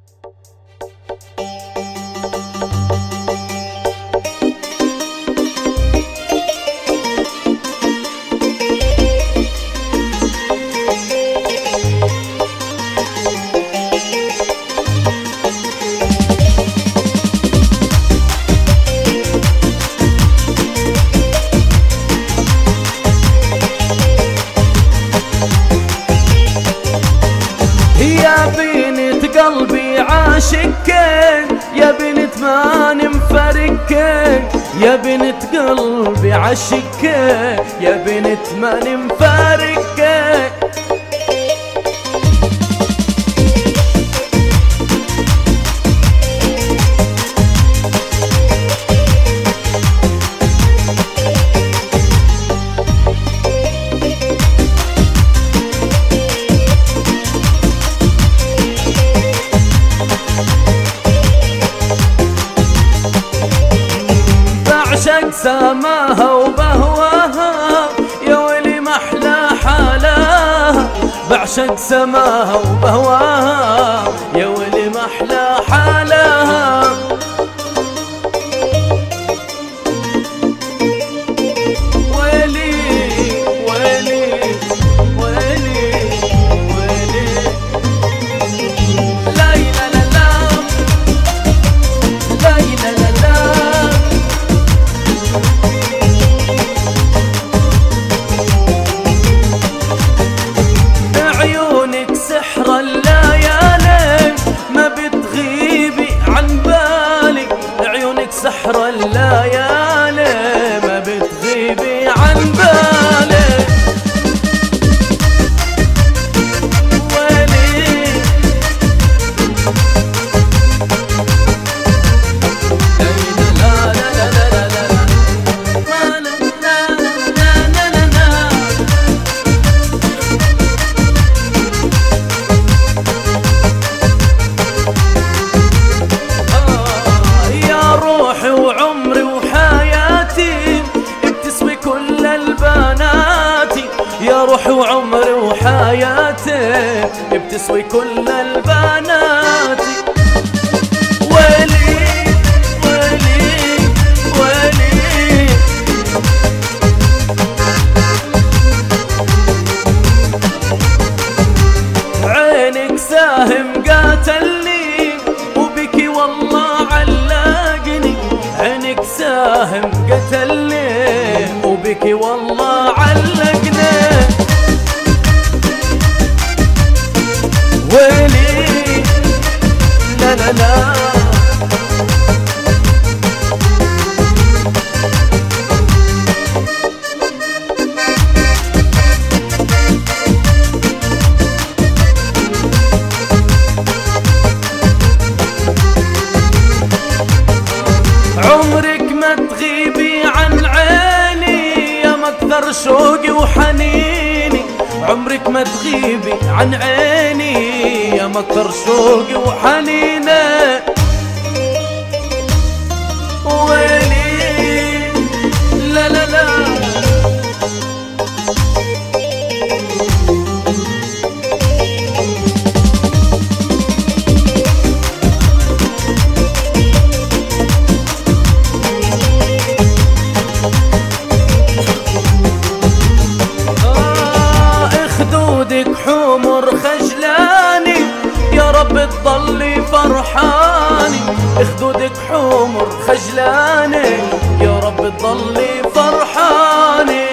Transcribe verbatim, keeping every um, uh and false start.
قلبي عاشقك يا بنت ما نمفرقك، يا بنت قلبي عاشقك يا بنت ما نمفرقك. بعشق سماها وبهواها يا ويلي محلى حالاها، بعشق سماها وبهواها يا ويلي محلى حالاها. ويلي ويلي ويلي ويلي لا لا لا لا لا لا لا عيونك سحر الليالي ما بتغيبي عن بالي، عيونك سحر الليالي ما بتغيبي عن بالي. ويلي لا لا لا لا لا لا ما لا لا لا لا لا. روحي وعمري وحياتي بتسوي كل البنات، يا روحي وعمري وحياتي بتسوي كل البنات. ويلي ويلي ويلي عينك ساهم قاتلني وبكي والله علقني، عينك ساهم قتلني وبكي والله علقني. ويلي لا لا لا عمرك ما تغيبي عن عيني يا مكثر شوقي وحنيني، عمرك ما تغيبي عن عيني يا مكثر شوقي وحنيني. ويلي لا لا لا خدودك حمر خجلاني يا رب تضلي فرحاني، خدودك حمر خجلاني يا رب تضلي فرحاني.